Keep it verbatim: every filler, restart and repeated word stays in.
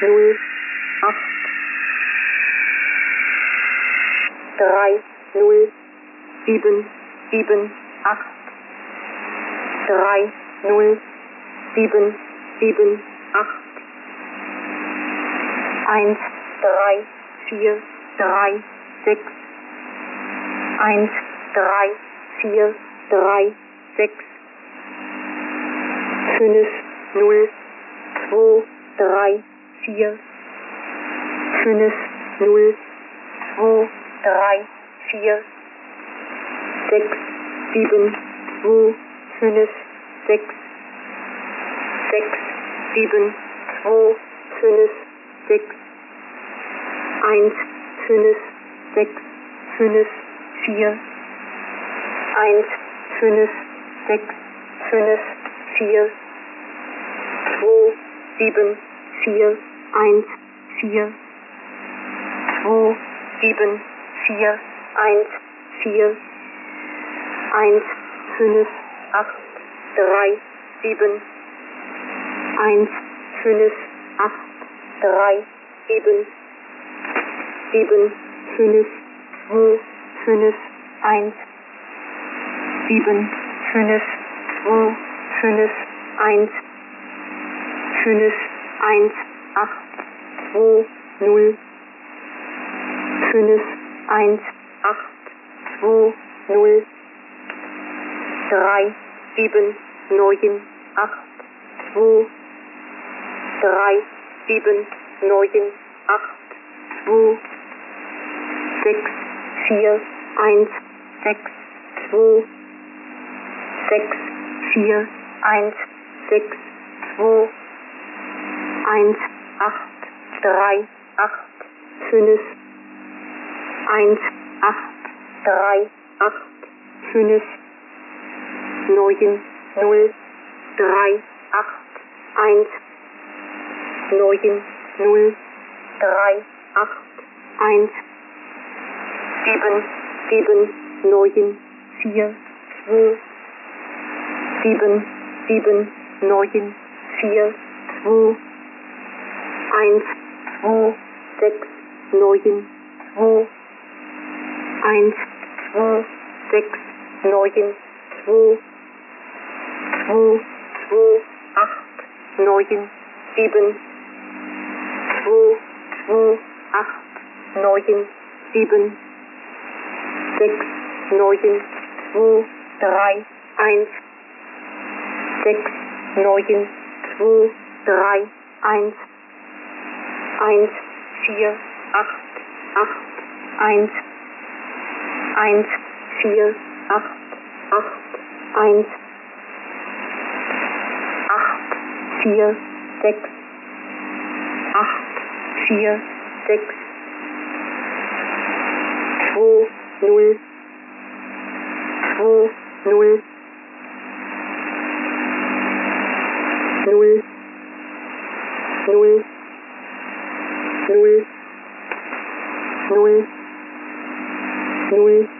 null, acht, drei, null, sieben, sieben, acht, drei, null, sieben, sieben, acht, eins, drei, vier, drei, sechs, eins, drei, vier, drei, sechs, fünf, null, zwei, drei, vier, fünf, null, zwei, drei, vier, sechs, sieben, zwei, fünf, sechs, sechs, sieben, zwei, fünf, sechs, eins, fünf, sechs, fünf, vier, eins, fünf, sechs, fünf, vier, zwei, sieben, vier, eins, vier, zwei, sieben, vier, eins, vier, eins, fünf, acht, drei, sieben, eins, fünf, acht, drei, sieben, sieben, fünf, zwei, fünf, eins, sieben, fünf, zwei, fünf, eins, fünf, eins, acht, zwei, null, fünf, eins, acht, zwei, null, drei, sieben, neun, acht, zwei, drei, sieben, neun, acht, zwei, sechs, vier, eins, sechs, zwei, sechs, vier, eins, sechs, zwei, eins, acht, drei, acht, fünf, eins, acht, drei, acht, fünf, neun, null, drei, acht, eins, neun, null, drei, acht, eins, sieben, sieben, neun, vier, zwei, sieben, sieben, neun, vier, zwei, eins, zwei, sechs, neun, zwei, eins, zwei, sechs, neun, zwei, zwei, zwei, acht, neun, sieben, zwei, zwei, acht, neun, sieben, sechs, neun, zwei, drei, eins, sechs, neun, zwei, drei, eins, eins, vier, acht, acht, eins, eins, vier, acht, acht, eins, acht, vier, sechs, acht, vier, sechs, zwei, null, zwei, null, null, null, null, null, null,